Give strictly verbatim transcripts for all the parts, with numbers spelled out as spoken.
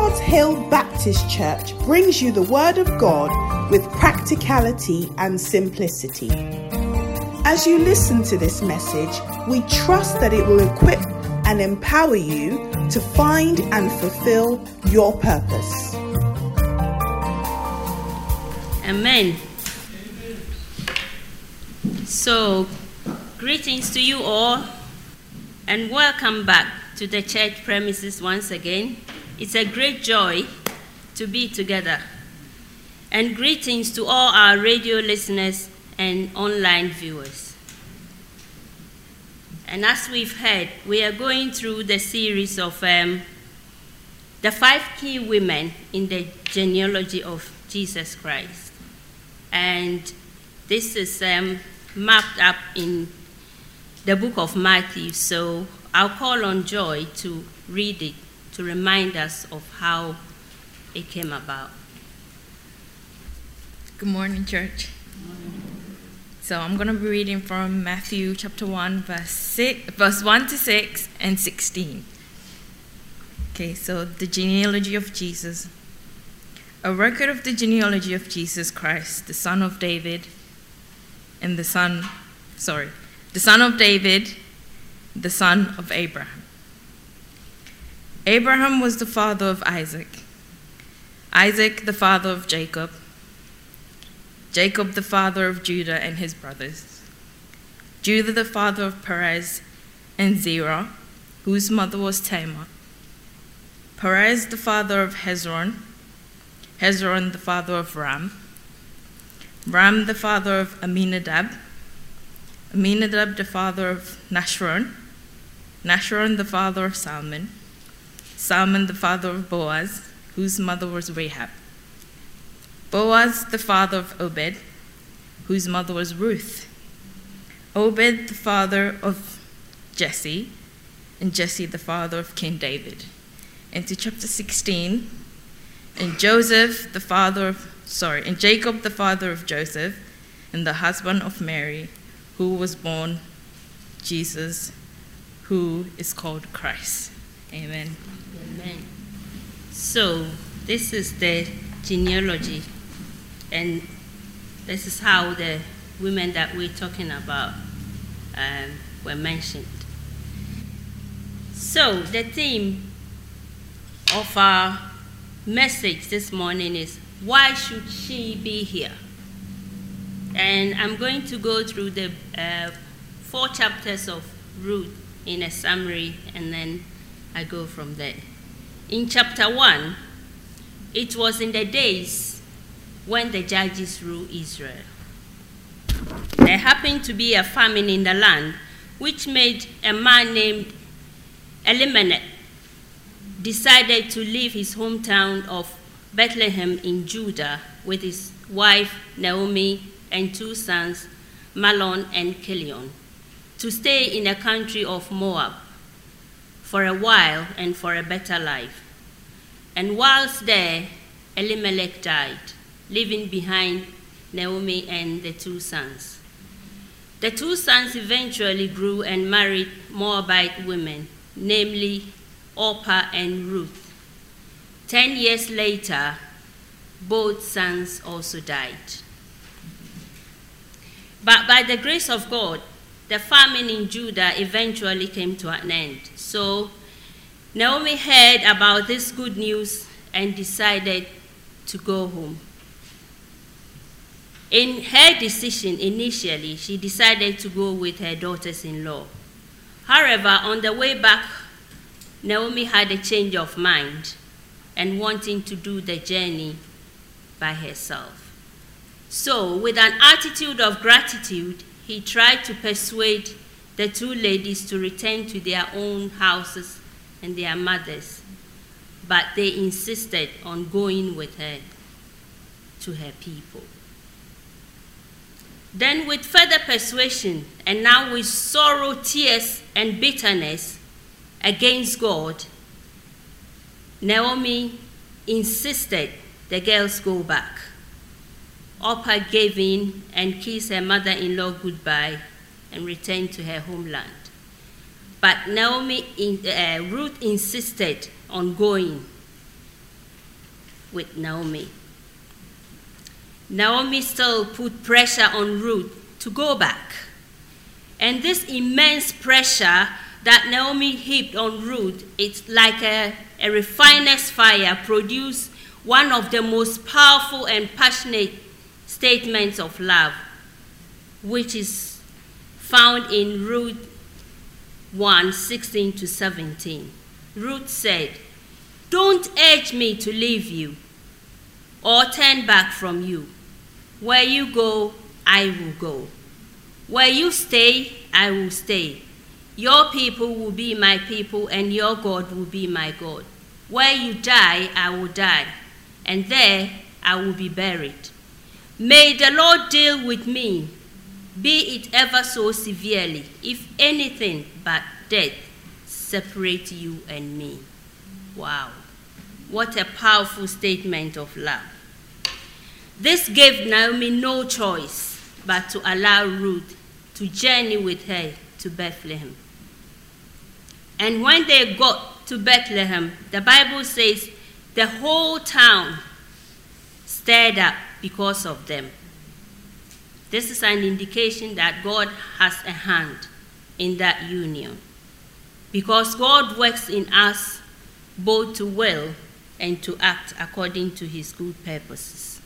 Lord's Hill Baptist Church brings you the Word of God with practicality and simplicity. As you listen to this message, we trust that it will equip and empower you to find and fulfill your purpose. Amen. So, greetings to you all, and welcome back to the church premises once again. It's a great joy to be together. And greetings to all our radio listeners and online viewers. And as we've heard, we are going through the series of um, the five key women in the genealogy of Jesus Christ. And this is um, mapped up in the book of Matthew, so I'll call on Joy to read it to remind us of how it came about. Good morning, church. Good morning. So I'm going to be reading from Matthew chapter one, verse six, verse one to six and sixteen. Okay, so the genealogy of Jesus. A record of the genealogy of Jesus Christ, the son of David, and the son, sorry, the son of David, the son of Abraham. Abraham was the father of Isaac, Isaac the father of Jacob, Jacob the father of Judah and his brothers, Judah the father of Perez and Zerah, whose mother was Tamar, Perez the father of Hezron, Hezron the father of Ram, Ram the father of Aminadab, Aminadab the father of Nashron, Nashron the father of Salmon, Salmon the father of Boaz, whose mother was Rahab, Boaz the father of Obed, whose mother was Ruth, Obed the father of Jesse, and Jesse the father of King David. Into chapter sixteen, and Joseph the father of, sorry, and Jacob the father of Joseph, and the husband of Mary, who was born Jesus, who is called Christ. Amen. Amen. So, this is the genealogy, and this is how the women that we're talking about um, were mentioned. So, the theme of our message this morning is, why should she be here? And I'm going to go through the uh, four chapters of Ruth in a summary, and then I go from there. In chapter one, it was in the days when the judges ruled Israel. There happened to be a famine in the land, which made a man named Elimelech decided to leave his hometown of Bethlehem in Judah with his wife Naomi and two sons, Mahlon and Chilion, to stay in the country of Moab for a while and for a better life. And whilst there, Elimelech died, leaving behind Naomi and the two sons. The two sons eventually grew and married Moabite women, namely Orpah and Ruth. Ten years later, both sons also died. But by the grace of God, the famine in Judah eventually came to an end. So Naomi heard about this good news and decided to go home. In her decision initially, she decided to go with her daughters-in-law. However, on the way back, Naomi had a change of mind and wanting to do the journey by herself. So, with an attitude of gratitude, he tried to persuade the two ladies to return to their own houses and their mothers, but they insisted on going with her to her people. Then, with further persuasion, and now with sorrow, tears, and bitterness against God, Naomi insisted the girls go back. Orpah gave in and kissed her mother-in-law goodbye and returned to her homeland. But Naomi, in, uh, Ruth insisted on going. with Naomi. Naomi still put pressure on Ruth to go back. And this immense pressure that Naomi heaped on Ruth, it's like a, a refiner's fire, produced one of the most powerful and passionate statements of love, which is found in Ruth one, sixteen to seventeen. Ruth said, "Don't urge me to leave you or turn back from you. Where you go, I will go. Where you stay, I will stay. Your people will be my people, and your God will be my God. Where you die, I will die, and there I will be buried. May the Lord deal with me, be it ever so severely, if anything but death separate you and me." Wow, what a powerful statement of love. This gave Naomi no choice but to allow Ruth to journey with her to Bethlehem. And when they got to Bethlehem, the Bible says the whole town stirred up because of them. This is an indication that God has a hand in that union, because God works in us both to will and to act according to his good purposes.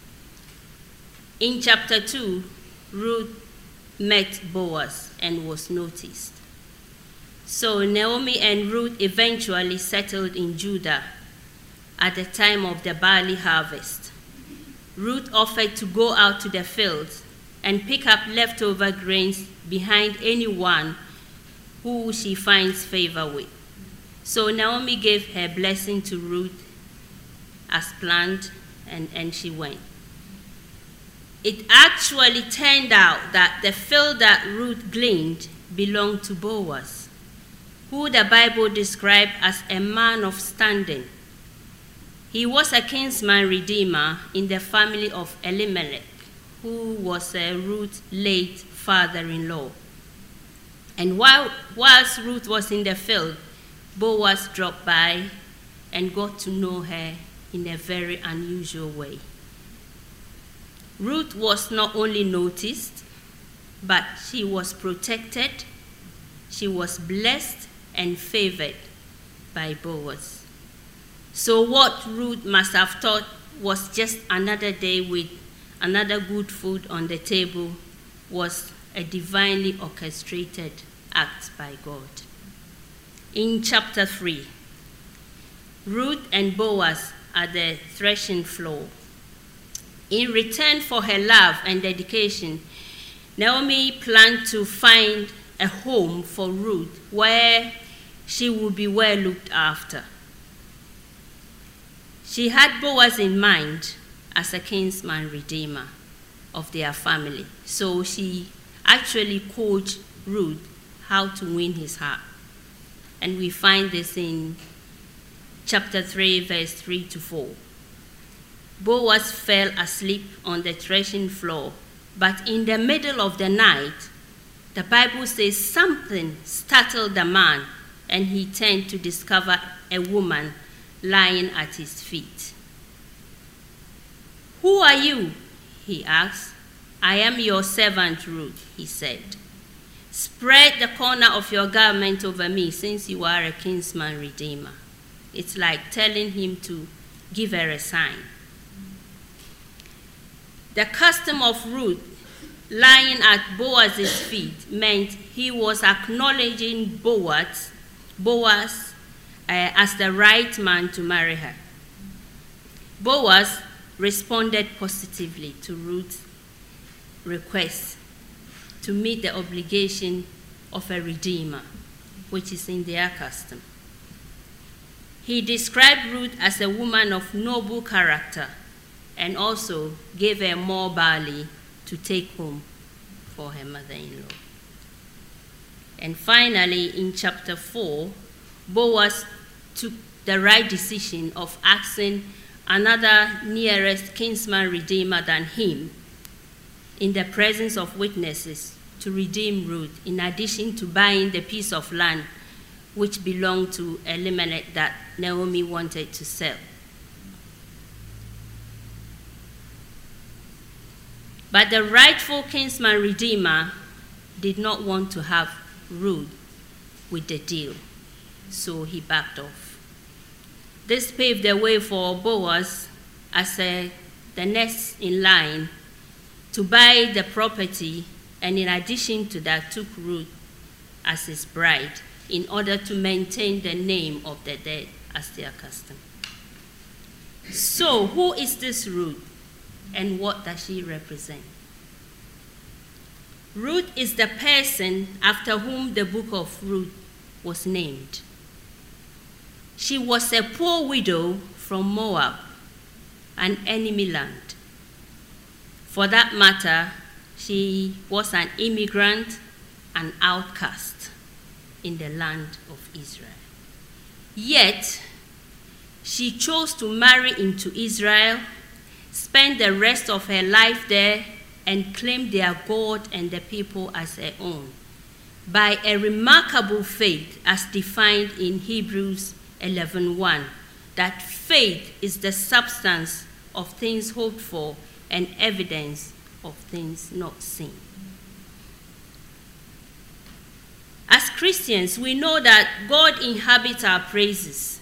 In chapter two, Ruth met Boaz and was noticed. So Naomi and Ruth eventually settled in Judah at the time of the barley harvest. Ruth offered to go out to the fields and pick up leftover grains behind anyone who she finds favor with. So Naomi gave her blessing to Ruth as planned, and, and she went. It actually turned out that the field that Ruth gleaned belonged to Boaz, who the Bible described as a man of standing. He was a kinsman redeemer in the family of Elimelech, who was uh, Ruth's late father-in-law. And while, whilst Ruth was in the field, Boaz dropped by and got to know her in a very unusual way. Ruth was not only noticed, but she was protected, she was blessed and favored by Boaz. So what Ruth must have thought was just another day with another good food on the table was a divinely orchestrated act by God. In chapter three, Ruth and Boaz are at the threshing floor. In return for her love and dedication, Naomi planned to find a home for Ruth where she would be well looked after. She had Boaz in mind as a kinsman redeemer of their family, so she actually coached Ruth how to win his heart. And we find this in chapter three, verse three to four. Boaz fell asleep on the threshing floor, but in the middle of the night, the Bible says something startled the man, and he turned to discover a woman lying at his feet. "Who are you?" he asked. "I am your servant Ruth," he said. "Spread the corner of your garment over me, since you are a kinsman redeemer." It's like telling him to give her a sign. The custom of Ruth lying at Boaz's feet meant he was acknowledging Boaz, Boaz uh, as the right man to marry her. Boaz responded positively to Ruth's request to meet the obligation of a redeemer, which is in their custom. He described Ruth as a woman of noble character and also gave her more barley to take home for her mother-in-law. And finally, in chapter four, Boaz took the right decision of asking another nearest kinsman redeemer than him in the presence of witnesses to redeem Ruth, in addition to buying the piece of land which belonged to Elimelech that Naomi wanted to sell. But the rightful kinsman redeemer did not want to have Ruth with the deal, so he backed off. This paved the way for Boaz as a, the next in line to buy the property, and in addition to that took Ruth as his bride in order to maintain the name of the dead as their custom. So who is this Ruth, and what does she represent? Ruth is the person after whom the book of Ruth was named. She was a poor widow from Moab, an enemy land. For that matter, she was an immigrant, an outcast in the land of Israel. Yet, she chose to marry into Israel, spend the rest of her life there, and claim their God and the people as her own by a remarkable faith as defined in Hebrews eleven one, that faith is the substance of things hoped for and evidence of things not seen. As Christians, we know that God inhabits our praises.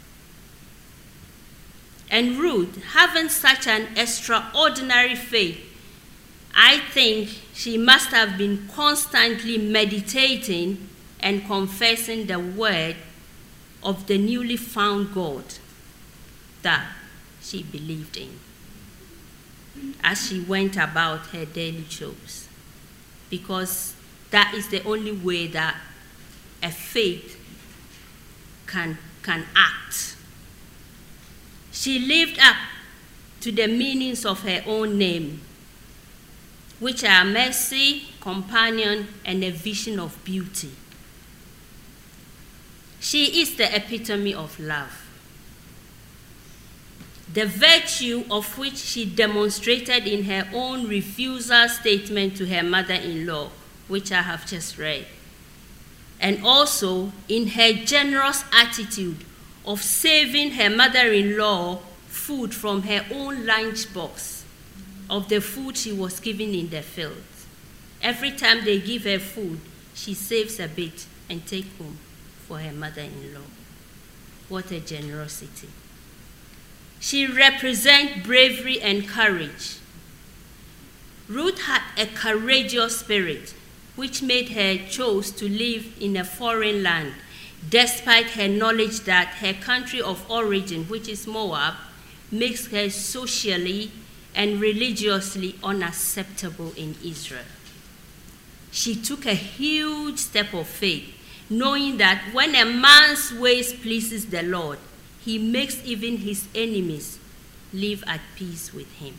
And Ruth, having such an extraordinary faith, I think she must have been constantly meditating and confessing the word of the newly found God that she believed in as she went about her daily chores, because that is the only way that a faith can, can act. She lived up to the meanings of her own name, which are mercy, companion, and a vision of beauty. She is the epitome of love, the virtue of which she demonstrated in her own refusal statement to her mother-in-law, which I have just read, and also in her generous attitude of saving her mother-in-law food from her own lunchbox of the food she was given in the fields. Every time they give her food, she saves a bit and takes home for her mother-in-law. What a generosity. She represents bravery and courage. Ruth had a courageous spirit, which made her choose to live in a foreign land, despite her knowledge that her country of origin, which is Moab, makes her socially and religiously unacceptable in Israel. She took a huge step of faith, knowing that when a man's ways pleases the Lord, he makes even his enemies live at peace with him.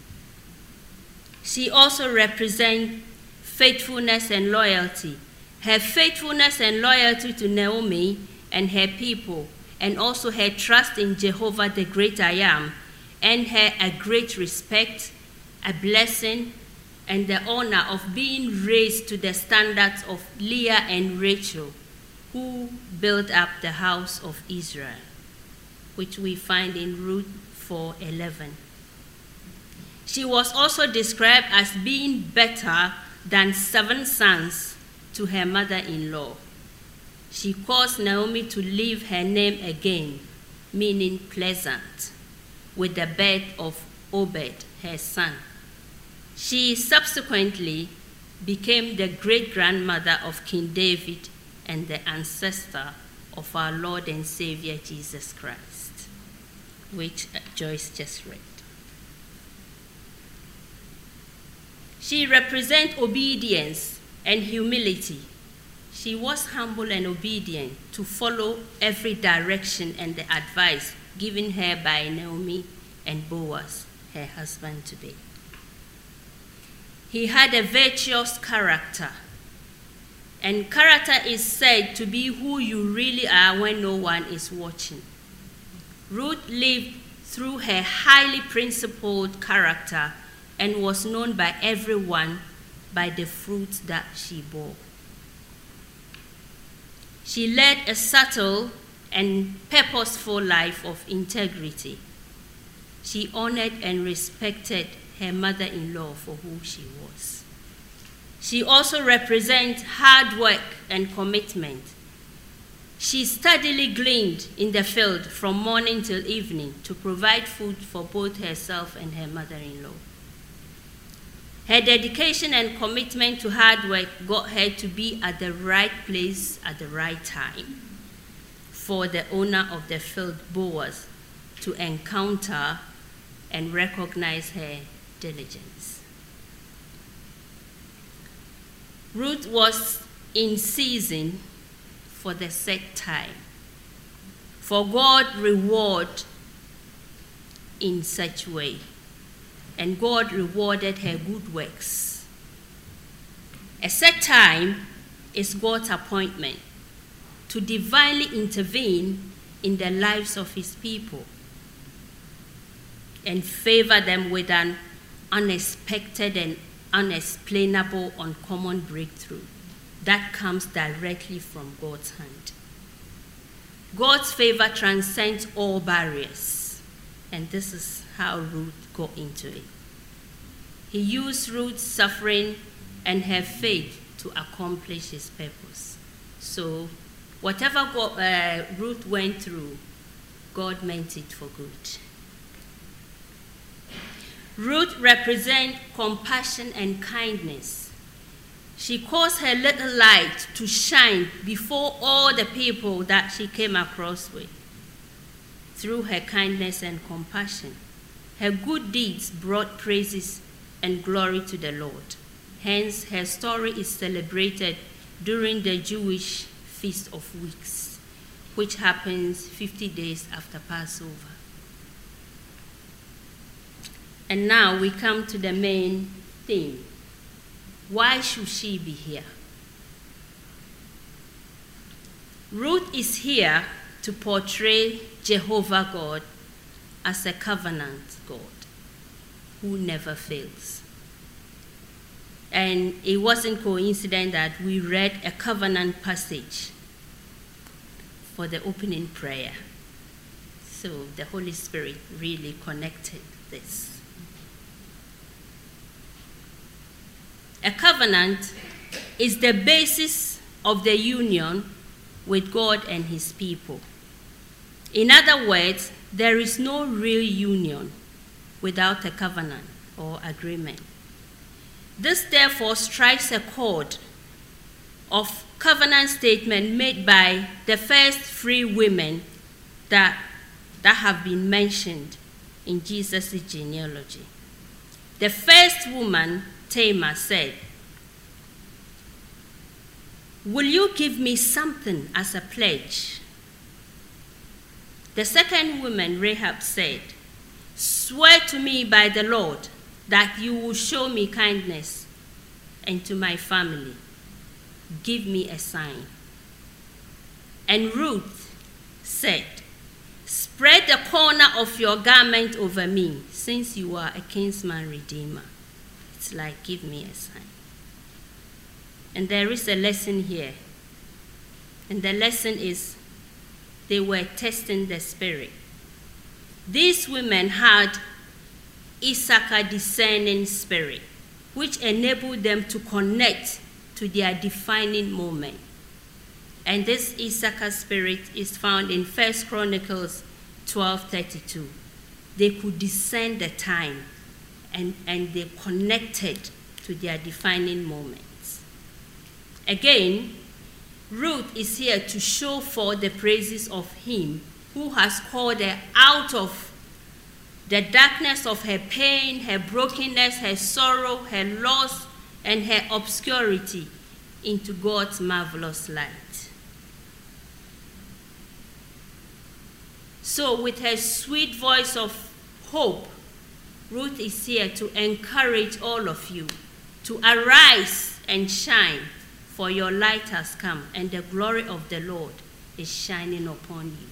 She also represents faithfulness and loyalty. Her faithfulness and loyalty to Naomi and her people, and also her trust in Jehovah the great I Am, earned her a great respect, a blessing, and the honor of being raised to the standards of Leah and Rachel, who built up the house of Israel, which we find in Ruth four eleven. She was also described as being better than seven sons to her mother-in-law. She caused Naomi to leave her name again, meaning pleasant, with the birth of Obed, her son. She subsequently became the great-grandmother of King David and the ancestor of our Lord and Savior Jesus Christ, which Joyce just read. She represents obedience and humility. She was humble and obedient to follow every direction and the advice given her by Naomi and Boaz, her husband to be. He had a virtuous character, and character is said to be who you really are when no one is watching. Ruth lived through her highly principled character and was known by everyone by the fruit that she bore. She led a subtle and purposeful life of integrity. She honored and respected her mother-in-law for who she was. She also represents hard work and commitment. She steadily gleaned in the field from morning till evening to provide food for both herself and her mother-in-law. Her dedication and commitment to hard work got her to be at the right place at the right time for the owner of the field, Boaz, to encounter and recognize her diligence. Ruth was in season for the set time, for God reward in such way, and God rewarded her good works. A set time is God's appointment to divinely intervene in the lives of his people and favor them with an unexpected and unexplainable, uncommon breakthrough that comes directly from God's hand. God's favor transcends all barriers, and this is how Ruth got into it. He used Ruth's suffering and her faith to accomplish his purpose. So whatever God, uh, Ruth went through, God meant it for good. Ruth represents compassion and kindness. She caused her little light to shine before all the people that she came across with. Through her kindness and compassion, her good deeds brought praises and glory to the Lord. Hence, her story is celebrated during the Jewish Feast of Weeks, which happens fifty days after Passover. And now we come to the main theme. Why should she be here? Ruth is here to portray Jehovah God as a covenant God who never fails. And it wasn't coincident that we read a covenant passage for the opening prayer. So the Holy Spirit really connected this. A covenant is the basis of the union with God and his people. In other words, there is no real union without a covenant or agreement. This therefore strikes a chord of covenant statement made by the first three women that, that have been mentioned in Jesus' genealogy. The first woman, Tamar, said, "Will you give me something as a pledge?" The second woman, Rahab, said, "Swear to me by the Lord that you will show me kindness and to my family. Give me a sign." And Ruth said, "Spread the corner of your garment over me, since you are a kinsman redeemer." It's like, give me a sign. And there is a lesson here. And the lesson is they were testing the spirit. These women had Issachar discerning spirit, which enabled them to connect to their defining moment. And this Issachar spirit is found in First Chronicles twelve thirty-two. They could discern the time, and, and they connected to their defining moments. Again, Ruth is here to show forth the praises of him who has called her out of the darkness of her pain, her brokenness, her sorrow, her loss, and her obscurity into God's marvelous light. So with her sweet voice of hope, Ruth is here to encourage all of you to arise and shine, for your light has come, and the glory of the Lord is shining upon you.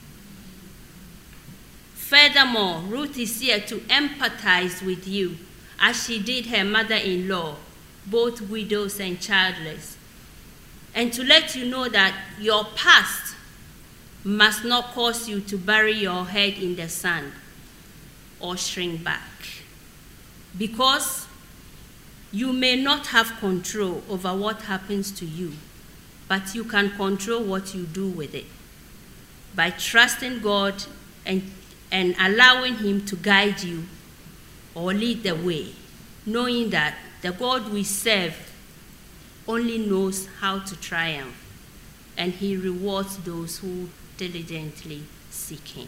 Furthermore, Ruth is here to empathize with you, as she did her mother-in-law, both widows and childless, and to let you know that your past must not cause you to bury your head in the sand or shrink back. because you may not have control over what happens to you, but you can control what you do with it by trusting God and, and allowing him to guide you or lead the way, knowing that the God we serve only knows how to triumph, and he rewards those who diligently seek him.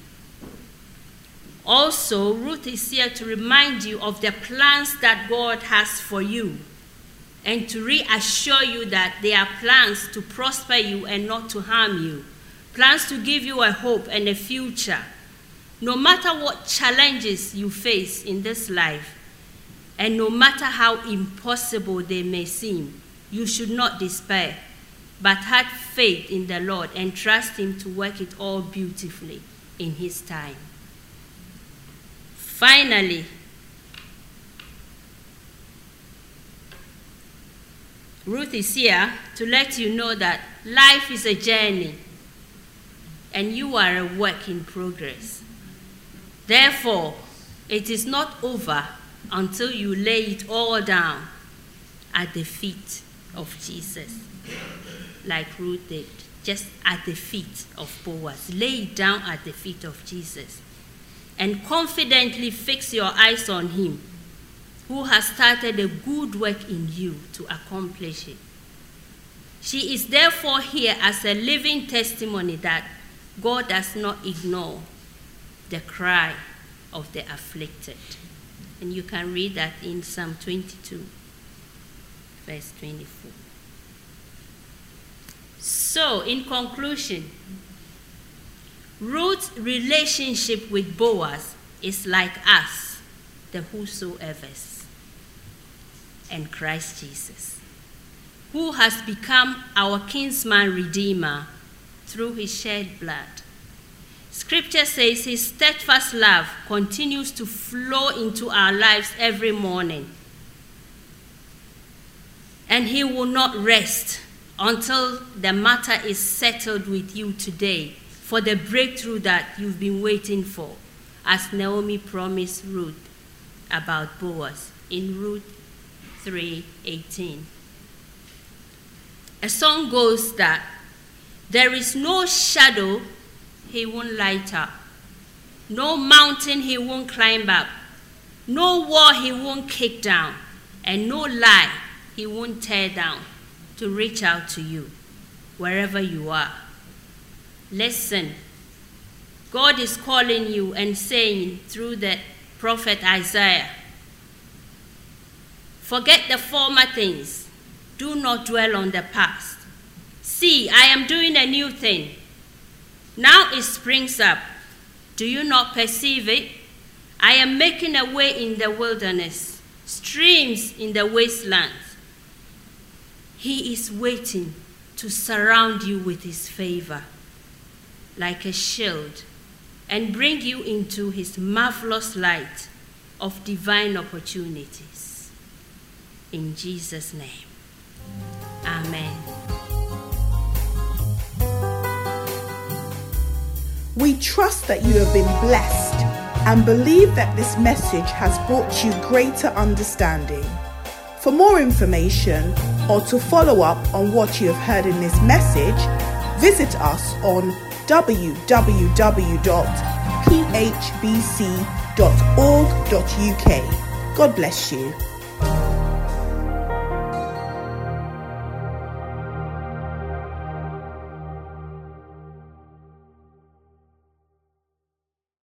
Also, Ruth is here to remind you of the plans that God has for you and to reassure you that they are plans to prosper you and not to harm you, plans to give you a hope and a future. No matter what challenges you face in this life, and no matter how impossible they may seem, you should not despair, but have faith in the Lord and trust him to work it all beautifully in his time. Finally, Ruth is here to let you know that life is a journey and you are a work in progress. Therefore, it is not over until you lay it all down at the feet of Jesus, like Ruth did, just at the feet of Boaz. Lay it down at the feet of Jesus and confidently fix your eyes on him, who has started a good work in you to accomplish it. She is therefore here as a living testimony that God does not ignore the cry of the afflicted. And you can read that in Psalm twenty-two, verse twenty-four. So, in conclusion, Ruth's relationship with Boaz is like us, the whosoevers, and Christ Jesus, who has become our kinsman redeemer through his shed blood. Scripture says his steadfast love continues to flow into our lives every morning, and he will not rest until the matter is settled with you today for the breakthrough that you've been waiting for, as Naomi promised Ruth about Boaz in Ruth three eighteen. A song goes that there is no shadow he won't light up, no mountain he won't climb up, no wall he won't kick down, and no lie he won't tear down to reach out to you wherever you are. Listen, God is calling you and saying through the prophet Isaiah, forget the former things, do not dwell on the past. See, I am doing a new thing. Now it springs up. Do you not perceive it? I am making a way in the wilderness, streams in the wastelands. He is waiting to surround you with his favor like a shield and bring you into his marvelous light of divine opportunities. In Jesus' name, amen. We trust that you have been blessed and believe that this message has brought you greater understanding. For more information or to follow up on what you have heard in this message, visit us on w w w dot p h b c dot org dot u k. God bless you.